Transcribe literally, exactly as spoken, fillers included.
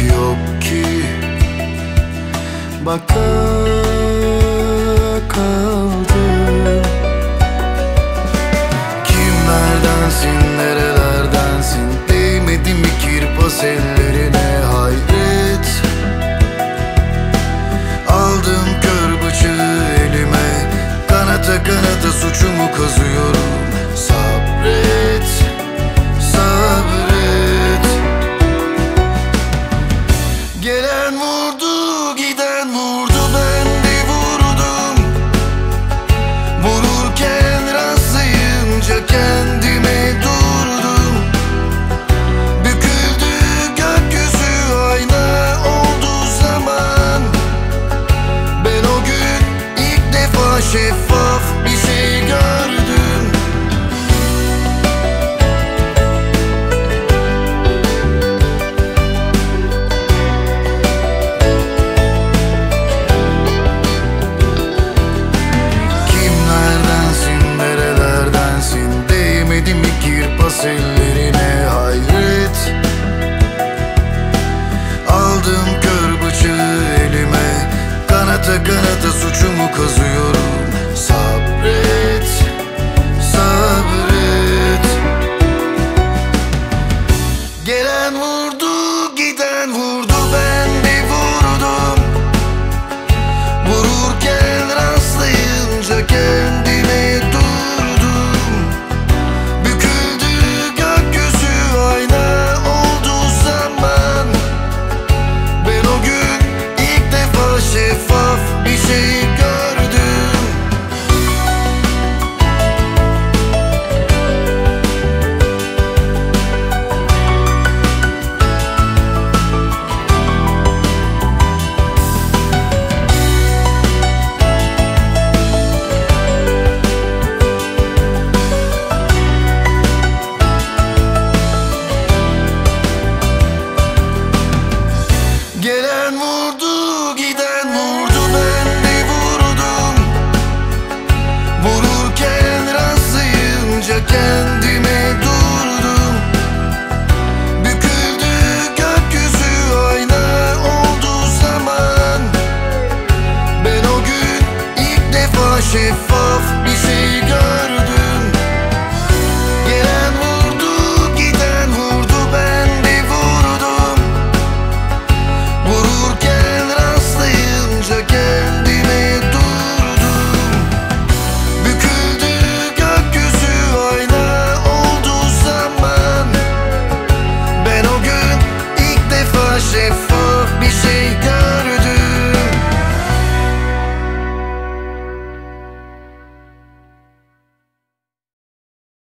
yok ki. Baka kaldım. Kimlerdensin, nerelerdensin? Değmedi mi kirpas ellerine, hayret. Aldım kör bıçağı elime, kanata kanata suçumu kazıyorum. Sabret, sabret. Gelen vurdu, giden vurdu, ben de vurdum. Vururken rastlayınca kendime durdum. Büküldü gökyüzü, ayna oldu zaman. Ben o gün ilk defa şeffaf bir şey gördüm. Kimlerdensin, nerelerdensin? Değmedi mi kirpas ellerine, hayret. Aldım kör bıçağı elime, kanata kanata suçumu kazıyorum. Sabret, sabret. Gelen vur